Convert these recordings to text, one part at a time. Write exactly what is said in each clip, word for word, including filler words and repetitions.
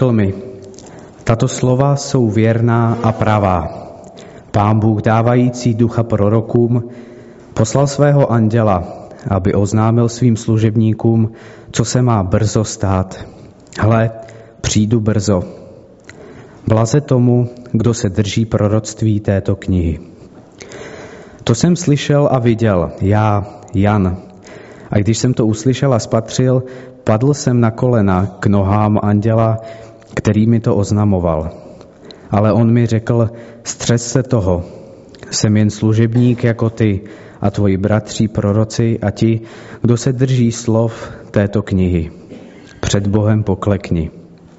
Řekl mi, tato slova jsou věrná a pravá. Pán Bůh dávající ducha prorokům poslal svého anděla, aby oznámil svým služebníkům, co se má brzo stát. Hle, přijdu brzo. Blaze tomu, kdo se drží proroctví této knihy. To jsem slyšel a viděl, já, Jan. A když jsem to uslyšel a spatřil, padl jsem na kolena k nohám anděla, který mi to oznamoval. Ale on mi řekl, střež se toho, jsem jen služebník jako ty a tvoji bratři proroci a ti, kdo se drží slov této knihy. Před Bohem poklekni.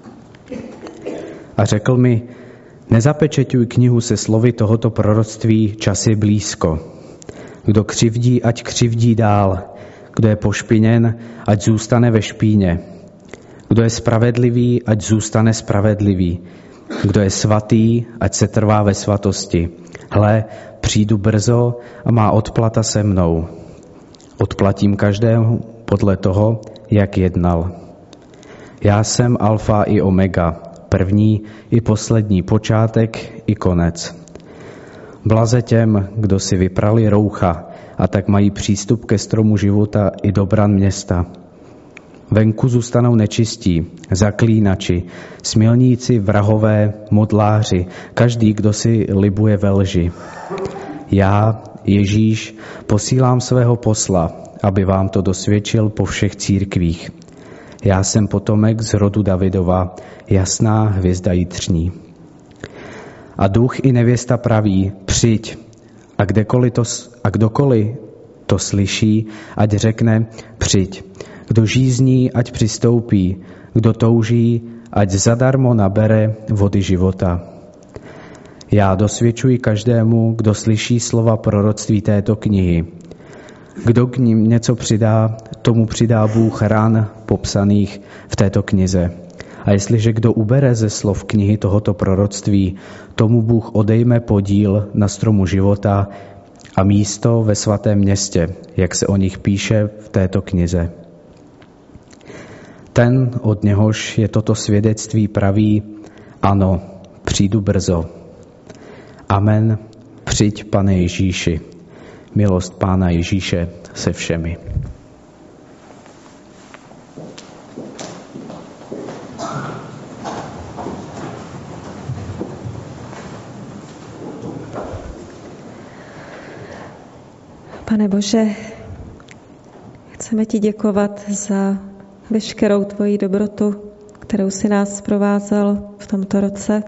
A řekl mi, nezapečeťuj knihu se slovy tohoto proroctví, čas je blízko. Kdo křivdí, ať křivdí dál. Kdo je pošpiněn, ať zůstane ve špíně. Kdo je spravedlivý, ať zůstane spravedlivý. Kdo je svatý, ať se trvá ve svatosti. Hle, přijdu brzo a má odplata se mnou. Odplatím každému podle toho, jak jednal. Já jsem alfa i omega, první i poslední, počátek i konec. Blaze těm, kdo si vyprali roucha a tak mají přístup ke stromu života i do bran města. Venku zůstanou nečistí, zaklínači, smilníci, vrahové, modláři, každý, kdo si libuje ve lži. Já, Ježíš, posílám svého posla, aby vám to dosvědčil po všech církvích. Já jsem potomek z rodu Davidova, jasná hvězda jitřní. A duch i nevěsta praví, přijď, a, kdekoliv to, a kdokoliv to slyší, ať řekne, přijď. Kdo žízní, ať přistoupí, kdo touží, ať zadarmo nabere vody života. Já dosvědčuji každému, kdo slyší slova proroctví této knihy. Kdo k ním něco přidá, tomu přidá Bůh ran popsaných v této knize. A jestliže kdo ubere ze slov knihy tohoto proroctví, tomu Bůh odejme podíl na stromu života a místo ve svatém městě, jak se o nich píše v této knize. Ten, od něhož je toto svědectví, praví, ano, přijdu brzo. Amen, přijď, Pane Ježíši. Milost Pána Ježíše se všemi. Pane Bože, chceme ti děkovat za veškerou tvoji dobrotu, kterou si nás provázel v tomto roce,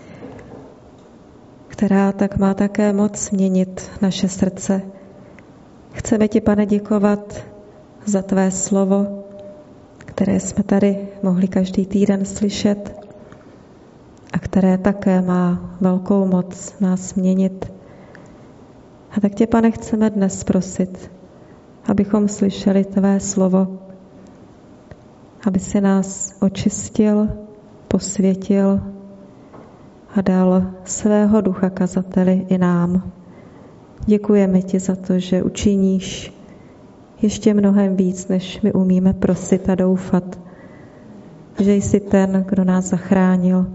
která tak má také moc měnit naše srdce. Chceme ti, Pane, děkovat za tvé slovo, které jsme tady mohli každý týden slyšet a které také má velkou moc nás měnit. A tak tě, Pane, chceme dnes prosit, abychom slyšeli tvé slovo, aby si nás očistil, posvětil a dal svého ducha kazateli i nám. Děkujeme ti za to, že učiníš ještě mnohem víc, než my umíme prosit a doufat, že jsi ten, kdo nás zachránil.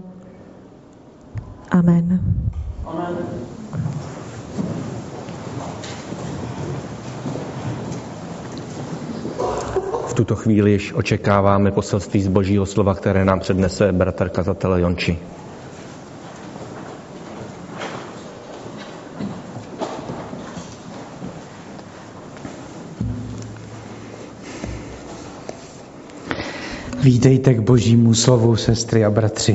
Amen. Amen. V tuto chvíli již očekáváme poselství z Božího slova, které nám přednese bratr kazatel Jonči. Vítejte k Božímu slovu, sestry a bratři.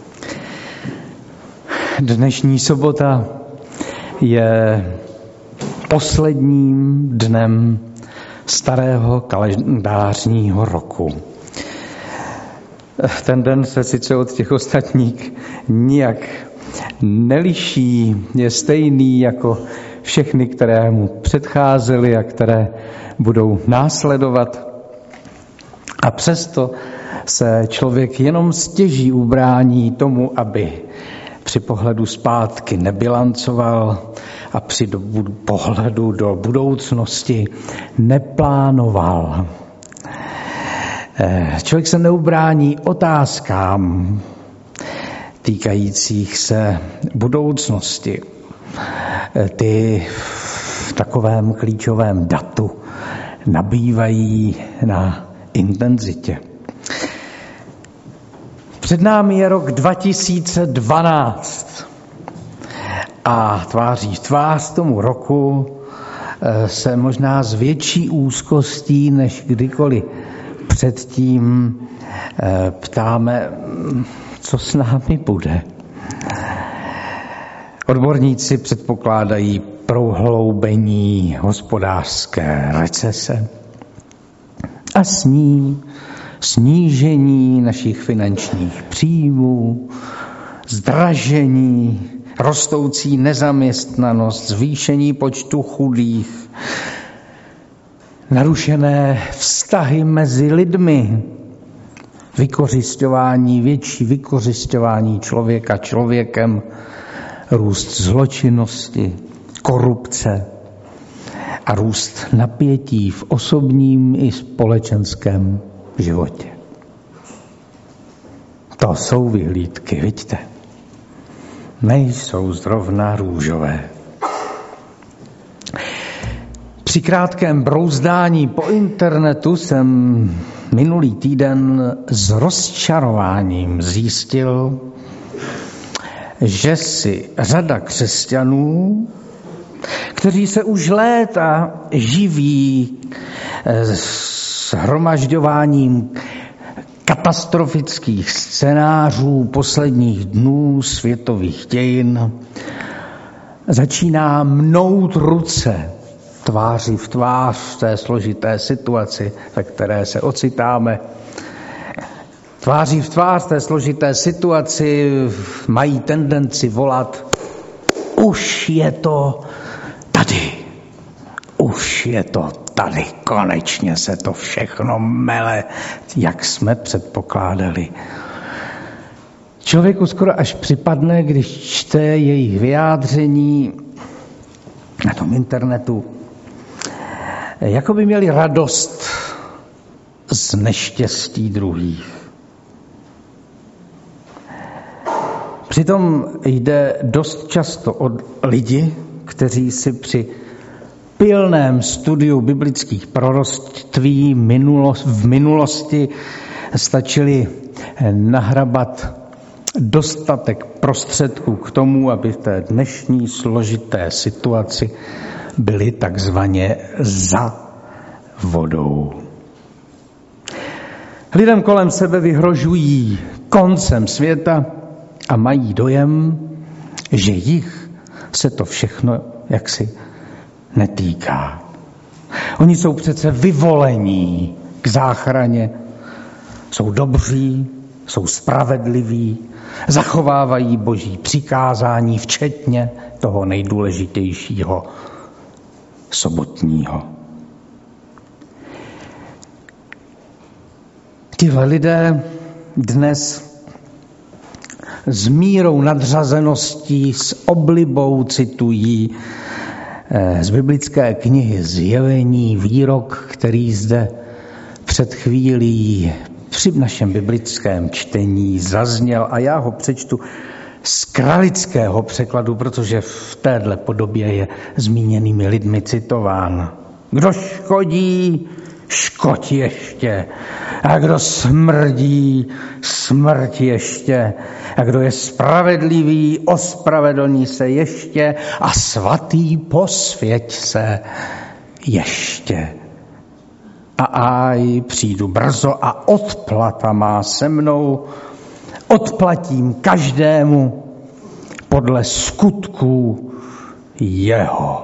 Dnešní sobota je posledním dnem starého kalendářního roku. Ten den se sice od těch ostatních nijak neliší, je stejný jako všechny, které mu předcházely a které budou následovat. A přesto se člověk jenom stěží ubrání tomu, aby při pohledu zpátky nebilancoval a při do, pohledu do budoucnosti neplánoval. Člověk se neubrání otázkám týkajících se budoucnosti. Ty v takovém klíčovém datu nabývají na intenzitě. Před námi je rok dva tisíce dvanáct a tváří v tvář tomu roku se možná s větší úzkostí než kdykoliv předtím ptáme, co s námi bude. Odborníci předpokládají prohloubení hospodářské recese a s ní snížení našich finančních příjmů, zdražení, rostoucí nezaměstnanost, zvýšení počtu chudých, narušené vztahy mezi lidmi, vykořisťování, větší vykořisťování člověka člověkem, růst zločinnosti, korupce a růst napětí v osobním i společenském životě. To jsou vyhlídky, vidíte? Nejsou zrovna růžové. Při krátkém brouzdání po internetu jsem minulý týden s rozčarováním zjistil, že si řada křesťanů, kteří se už léta živí shromažďováním katastrofických scénářů posledních dnů světových dějin, začíná mnout ruce tváří v tvář v té složité situaci, ve které se ocitáme. Tváří v tvář té složité situaci mají tendenci volat: už je to tady, už je to tady, konečně se to všechno mele, jak jsme předpokládali. Člověku skoro až připadne, když čte jejich vyjádření na tom internetu, jako by měli radost z neštěstí druhých. Přitom jde dost často o lidi, kteří si při pilném studiu biblických proroctví v minulosti stačili nahrabat dostatek prostředků k tomu, aby v té dnešní složité situaci byli takzvaně za vodou. Lidem kolem sebe vyhrožují koncem světa a mají dojem, že jich se to všechno jaksi netýká. Oni jsou přece vyvolení k záchraně, jsou dobří, jsou spravedliví, zachovávají Boží přikázání, včetně toho nejdůležitějšího sobotního. Tihle lidé dnes s mírou nadřazeností, s oblibou citují z biblické knihy Zjevení výrok, který zde před chvílí při našem biblickém čtení zazněl, a já ho přečtu z kralického překladu, protože v téhle podobě je zmíněnými lidmi citován. Kdo škodí, škoď ještě. A kdo smrdí, smrt ještě. A kdo je spravedlivý, ospravedlní se ještě. A svatý, posvěť se ještě. A aj, přijdu brzo a odplata má se mnou. Odplatím každému podle skutků jeho.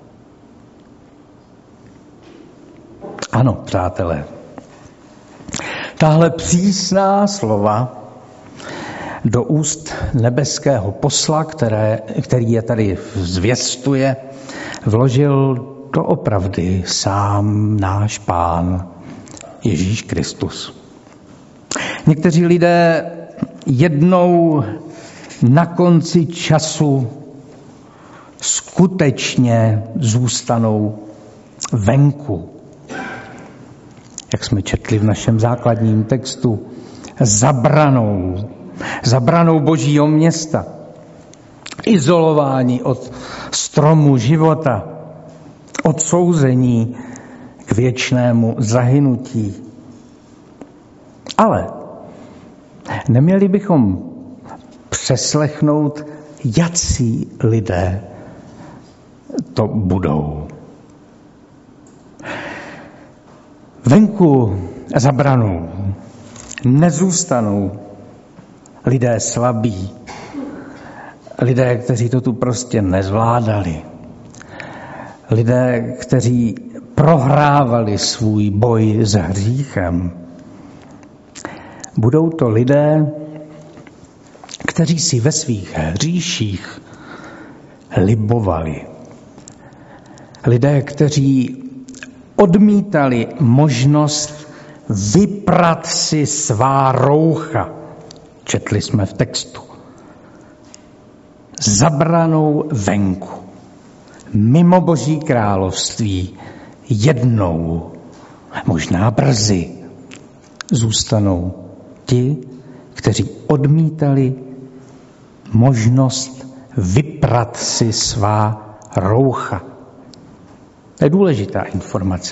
Ano, přátelé, tahle přísná slova do úst nebeského posla, které, který je tady zvěstuje, vložil doopravdy sám náš Pán Ježíš Kristus. Někteří lidé jednou na konci času skutečně zůstanou venku. jak jsme četli v našem základním textu, za branou, za branou Božího města, izolování od stromu života, odsouzení k věčnému zahynutí. Ale neměli bychom přeslechnout, jací lidé to budou. Venku za branou nezůstanou lidé slabí, lidé, kteří to tu prostě nezvládali, lidé, kteří prohrávali svůj boj s hříchem. Budou to lidé, kteří si ve svých hříších libovali. Lidé, kteří odmítali možnost vyprat si svá roucha. Četli jsme v textu. Za branou venku, mimo Boží království, jednou, možná brzy, zůstanou ti, kteří odmítali možnost vyprat si svá roucha. To je důležitá informace.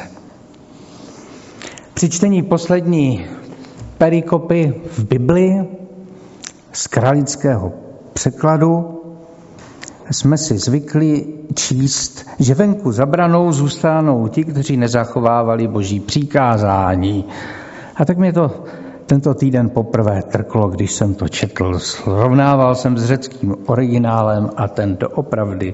Při čtení poslední perikopy v Biblii z kralického překladu jsme si zvykli číst, že venku za branou zůstanou ti, kteří nezachovávali Boží přikázání. A tak mě to tento týden poprvé trklo, když jsem to četl. Srovnával jsem s řeckým originálem a ten doopravdy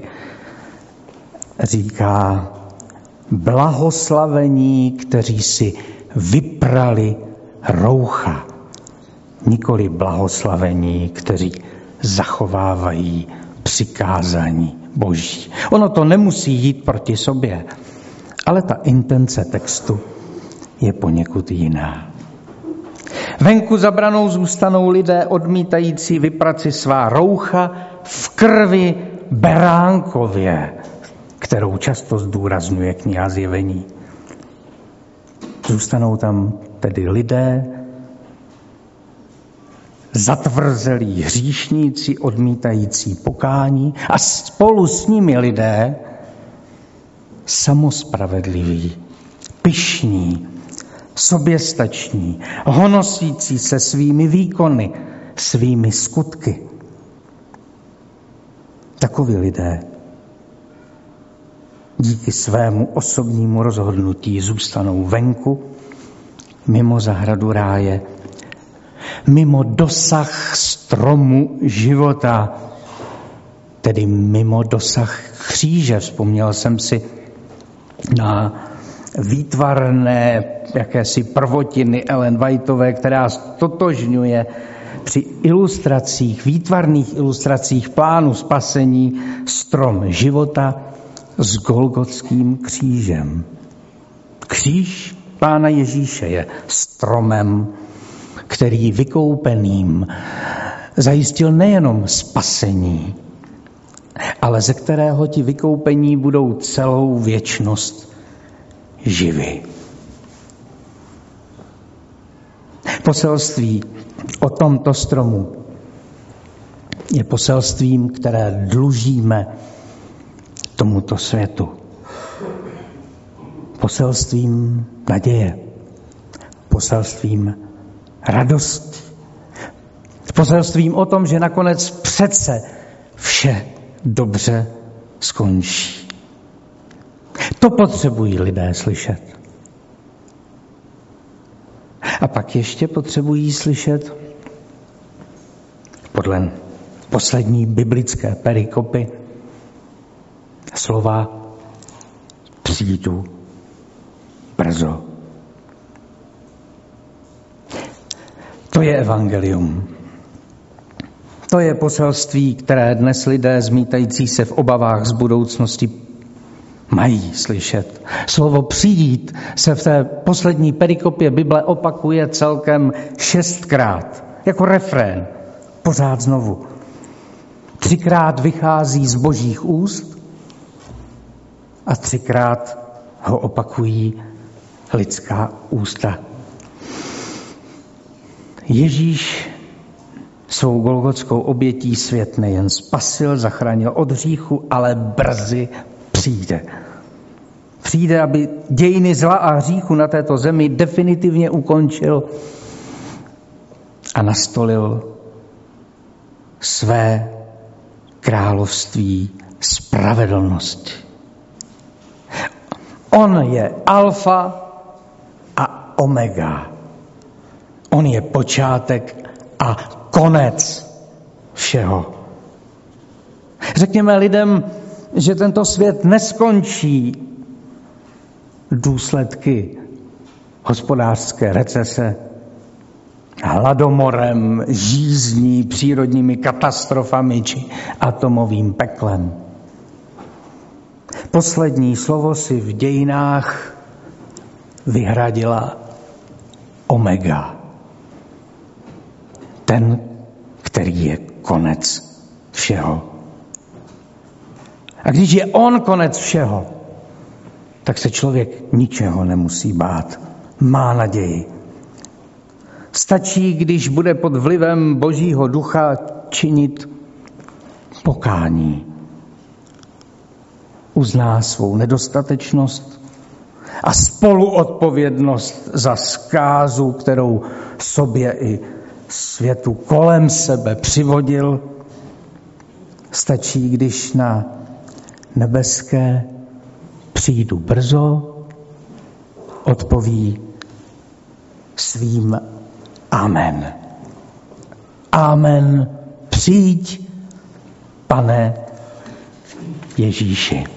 říká: blahoslavení, kteří si vyprali roucha, nikoli blahoslavení, kteří zachovávají přikázání Boží. Ono to nemusí jít proti sobě, ale ta intence textu je poněkud jiná. Venku za branou zůstanou lidé odmítající vyprat si svá roucha v krvi beránkově, kterou často zdůrazňuje kniha Zjevení. Zůstanou tam tedy lidé, zatvrzelí hříšníci, odmítající pokání, a spolu s nimi lidé samospravedliví, pyšní, soběstační, honosící se svými výkony, svými skutky. Takoví lidé díky svému osobnímu rozhodnutí zůstanou venku, mimo zahradu ráje, mimo dosah stromu života, tedy mimo dosah kříže. Vzpomněl jsem si na výtvarné jakési prvotiny Ellen Whiteové, která stotožňuje při ilustracích, výtvarných ilustracích plánu spasení strom života s Golgotským křížem. Kříž Pána Ježíše je stromem, který vykoupeným zajistil nejenom spasení, ale ze kterého ti vykoupení budou celou věčnost živi. Poselství o tomto stromu je poselstvím, které dlužíme tomuto světu. Poselstvím naděje, poselstvím radosti, poselstvím o tom, že nakonec přece vše dobře skončí. To potřebují lidé slyšet. A pak ještě potřebují slyšet podle poslední biblické perikopy slova přijdu brzo. To je evangelium. To je poselství, které dnes lidé zmítající se v obavách z budoucnosti mají slyšet. Slovo přijít se v té poslední perikopě Bible opakuje celkem šestkrát, jako refrén, pořád znovu. Třikrát vychází z Božích úst a třikrát ho opakují lidská ústa. Ježíš svou golgotskou obětí svět nejen spasil, zachránil od hříchu, ale brzy přijde. Přijde, aby dějiny zla a hříchu na této zemi definitivně ukončil a nastolil své království spravedlnosti. On je alfa a omega. On je počátek a konec všeho. Řekněme lidem, že tento svět neskončí důsledky hospodářské recese, hladomorem, žízní, přírodními katastrofami či atomovým peklem. Poslední slovo si v dějinách vyhradila omega. Ten, který je konec všeho. A když je on konec všeho, tak se člověk ničeho nemusí bát. Má naději. Stačí, když bude pod vlivem Božího ducha činit pokání. Uzná svou nedostatečnost a spoluodpovědnost za zkázu, kterou sobě i světu kolem sebe přivodil. Stačí, když na nebeské přijdu brzo, odpoví svým amen. Amen, přijď, Pane Ježíši.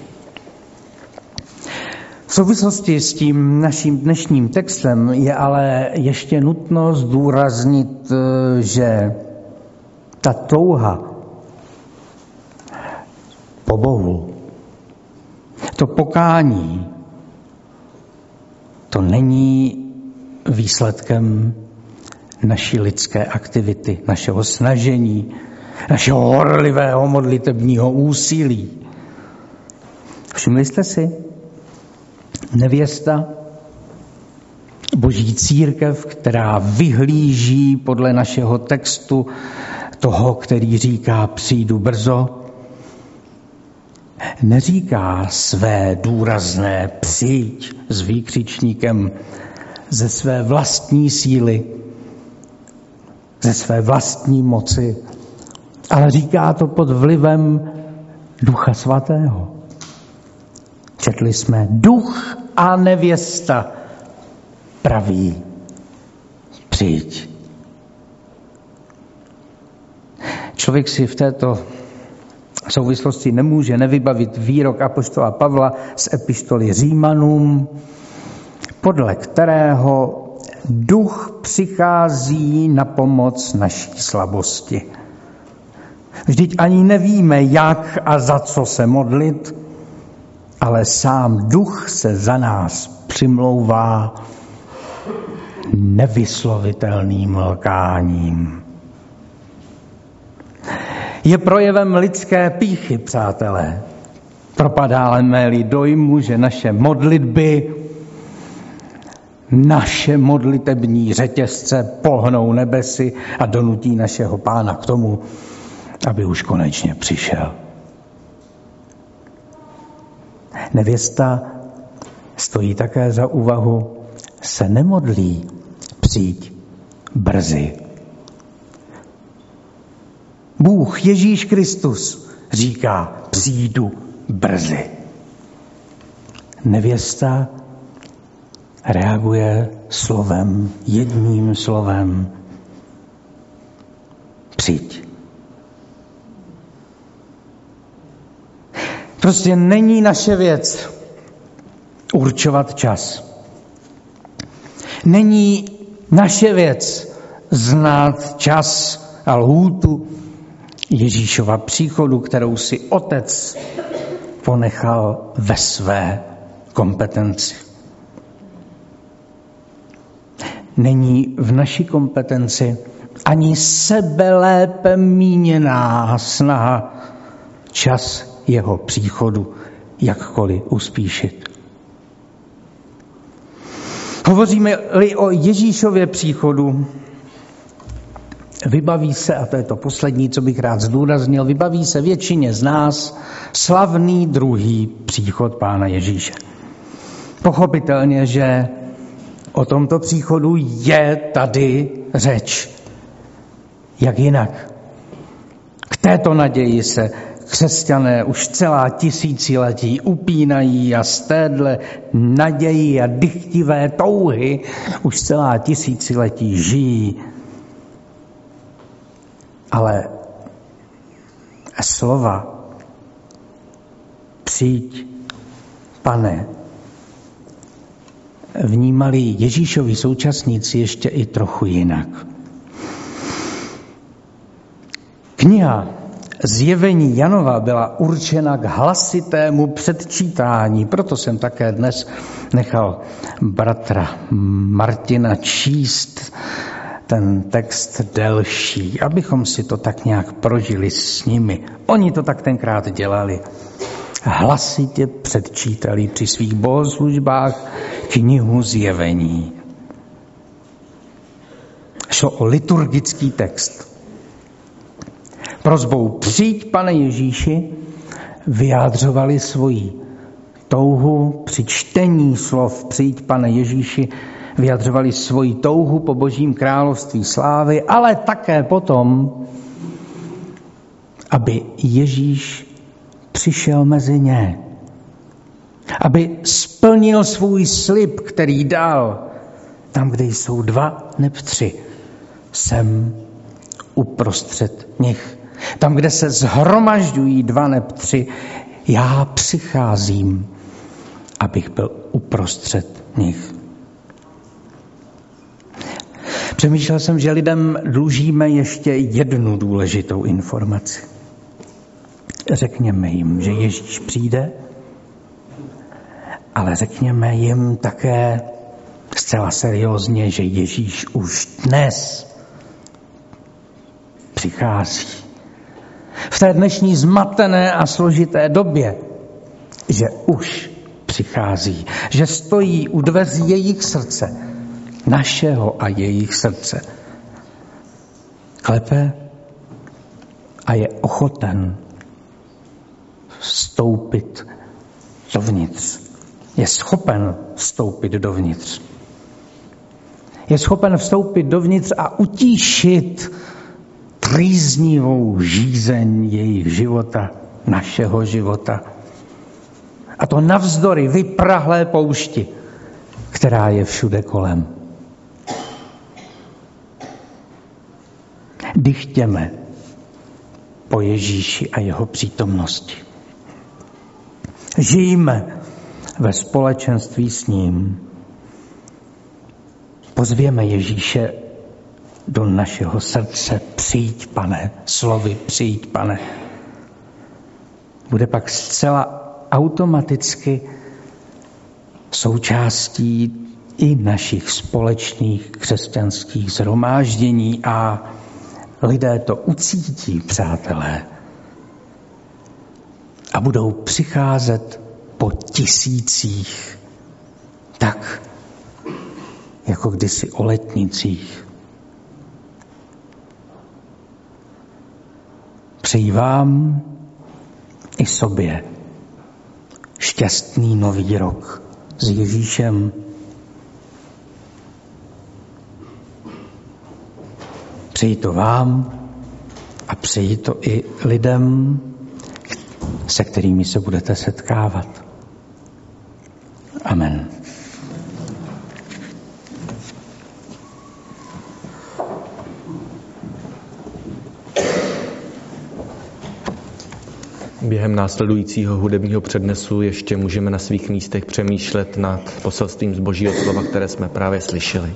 V souvislosti s tím naším dnešním textem je ale ještě nutno zdůraznit, že ta touha po Bohu, to pokání, to není výsledkem naší lidské aktivity, našeho snažení, našeho horlivého modlitebního úsilí. Všimli jste si? Nevěsta, Boží církev, která vyhlíží podle našeho textu toho, který říká přijdu brzo, neříká své důrazné přijď s výkřičníkem ze své vlastní síly, ze své vlastní moci, ale říká to pod vlivem Ducha Svatého. Četli jsme, duch a nevěsta praví přijď. Člověk si v této souvislosti nemůže nevybavit výrok apoštola Pavla z epištoly Římanům, podle kterého duch přichází na pomoc naší slabosti. Vždyť ani nevíme, jak a za co se modlit, ale sám duch se za nás přimlouvá nevyslovitelným lkáním. Je projevem lidské pýchy, přátelé. Propadáme-li dojmu, že naše modlitby, naše modlitební řetězce pohnou nebesy a donutí našeho Pána k tomu, aby už konečně přišel. Nevěsta stojí také za úvahu, se nemodlí přijď brzy. Bůh Ježíš Kristus říká přijdu brzy. Nevěsta reaguje slovem, jedním slovem přijď. Prostě není naše věc určovat čas. Není naše věc znát čas a lhůtu Ježíšova příchodu, kterou si Otec ponechal ve své kompetenci. Není v naší kompetenci ani sebelépe míněná snaha čas jeho příchodu jakkoliv uspíšit. Hovoříme-li o Ježíšově příchodu, vybaví se, a to je to poslední, co bych rád zdůraznil, vybaví se většině z nás slavný druhý příchod Pána Ježíše. Pochopitelně, že o tomto příchodu je tady řeč. Jak jinak? K této naději se křesťané už celá tisíciletí upínají a z téhle naději a dychtivé touhy už celá tisíciletí žijí. Ale slova přijď, Pane, vnímali Ježíšovi současníci ještě i trochu jinak. Kniha Zjevení Janova byla určena k hlasitému předčítání, proto jsem také dnes nechal bratra Martina číst ten text delší, abychom si to tak nějak prožili s nimi. Oni to tak tenkrát dělali. Hlasitě předčítali při svých bohoslužbách knihu Zjevení. Šlo o liturgický text. Prosbou přijď, Pane Ježíši, vyjádřovali svoji touhu při čtení slov přijď, Pane Ježíši, vyjadřovali svoji touhu po Božím království slávy, ale také potom, aby Ježíš přišel mezi ně. Aby splnil svůj slib, který dal. Tam, kde jsou dva neb tři, jsem uprostřed nich. Tam, kde se zhromažďují dva neb tři, já přicházím, abych byl uprostřed nich. Přemýšlel jsem, že lidem dlužíme ještě jednu důležitou informaci. Řekněme jim, že Ježíš přijde, ale řekněme jim také zcela seriózně, že Ježíš už dnes přichází. V té dnešní zmatené a složité době, že už přichází, že stojí u dveří jejich srdce, našeho a jejich srdce. Klepe a je ochoten vstoupit dovnitř. Je schopen vstoupit dovnitř. Je schopen vstoupit dovnitř a utíšit trýznivou žízeň jejich života, našeho života. A to navzdory vyprahlé poušti, která je všude kolem. Dychtěme po Ježíši a jeho přítomnosti. Žijme ve společenství s ním. Pozvěme Ježíše do našeho srdce. Přijď, Pane, slovy přijď, Pane. Bude pak zcela automaticky součástí i našich společných křesťanských shromáždění a lidé to ucítí, přátelé. A budou přicházet po tisících, tak jako kdysi o letnicích. Přeji vám i sobě šťastný nový rok s Ježíšem. Přeji to vám a přeji to i lidem, se kterými se budete setkávat. Amen. Během následujícího hudebního přednesu ještě můžeme na svých místech přemýšlet nad poselstvím z Božího slova, které jsme právě slyšeli.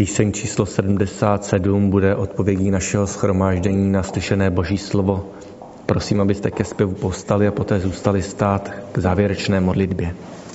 Píseň číslo sedmdesát sedm bude odpovědí našeho shromáždění na slyšené Boží slovo. Prosím, abyste ke zpěvu povstali a poté zůstali stát k závěrečné modlitbě.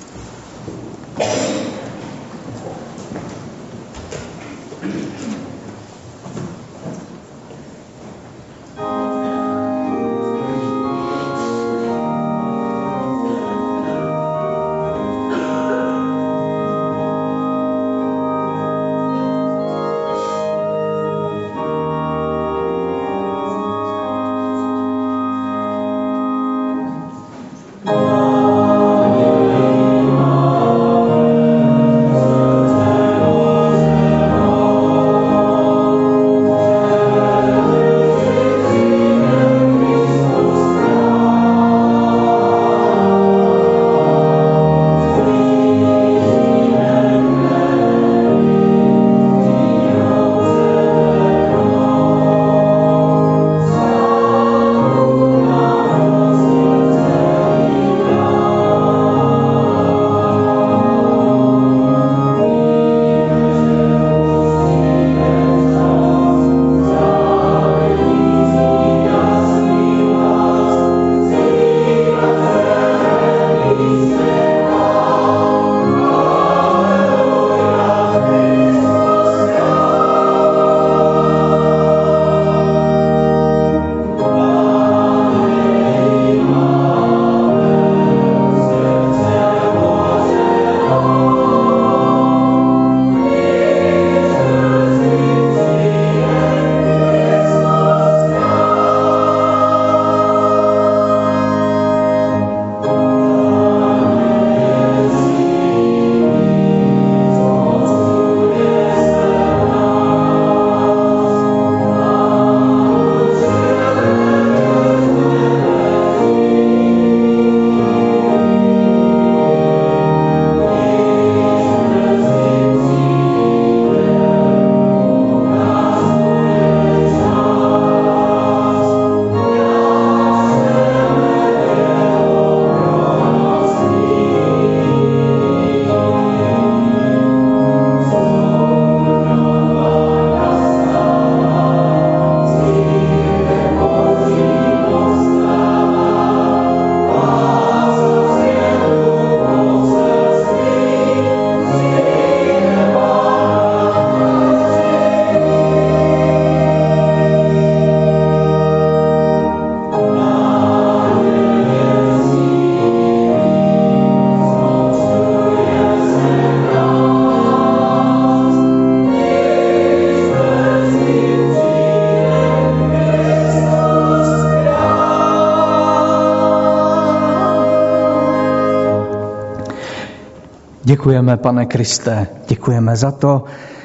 Děkujeme, Pane Kriste, děkujeme za to,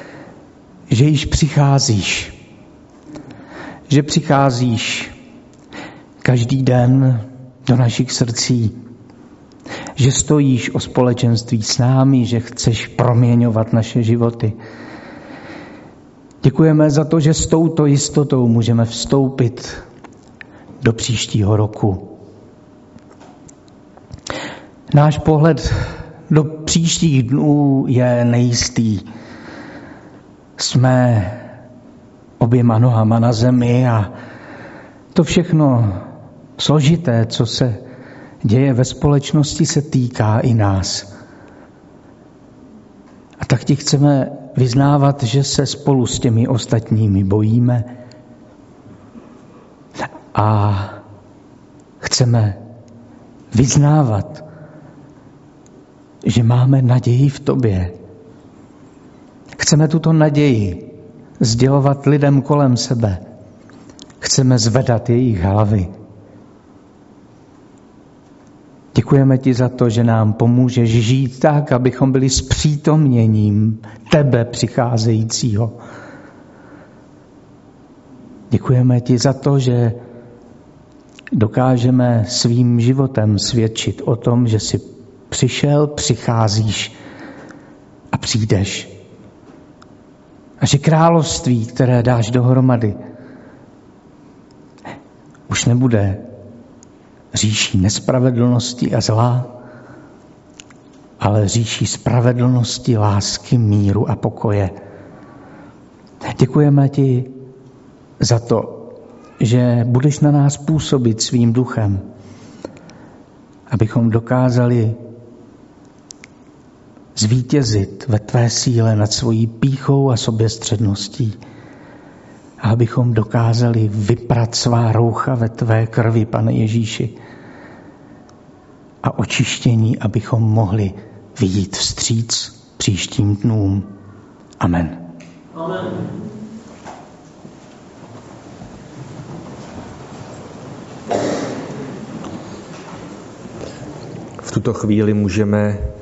že již přicházíš. Že přicházíš každý den do našich srdcí. Že stojíš o společenství s námi, že chceš proměňovat naše životy. Děkujeme za to, že s touto jistotou můžeme vstoupit do příštího roku. Náš pohled do příštích dnů je nejistý. Jsme oběma nohama na zemi a to všechno složité, co se děje ve společnosti, se týká i nás. A tak ti chceme vyznávat, že se spolu s těmi ostatními bojíme a chceme vyznávat, že máme naději v tobě. Chceme tuto naději sdělovat lidem kolem sebe. Chceme zvedat jejich hlavy. Děkujeme ti za to, že nám pomůžeš žít tak, abychom byli zpřítomněním tebe přicházejícího. Děkujeme ti za to, že dokážeme svým životem svědčit o tom, že jsi přišel, přicházíš a přijdeš. A že království, které dáš dohromady, už nebude říší nespravedlnosti a zla, ale říší spravedlnosti, lásky, míru a pokoje. Děkujeme ti za to, že budeš na nás působit svým duchem, abychom dokázali zvítězit ve tvé síle nad svojí pýchou a soběstředností. A abychom dokázali vyprat svá roucha ve tvé krvi, Pane Ježíši. A očištění, abychom mohli vyjít vstříc příštím dnům. Amen. Amen. V tuto chvíli můžeme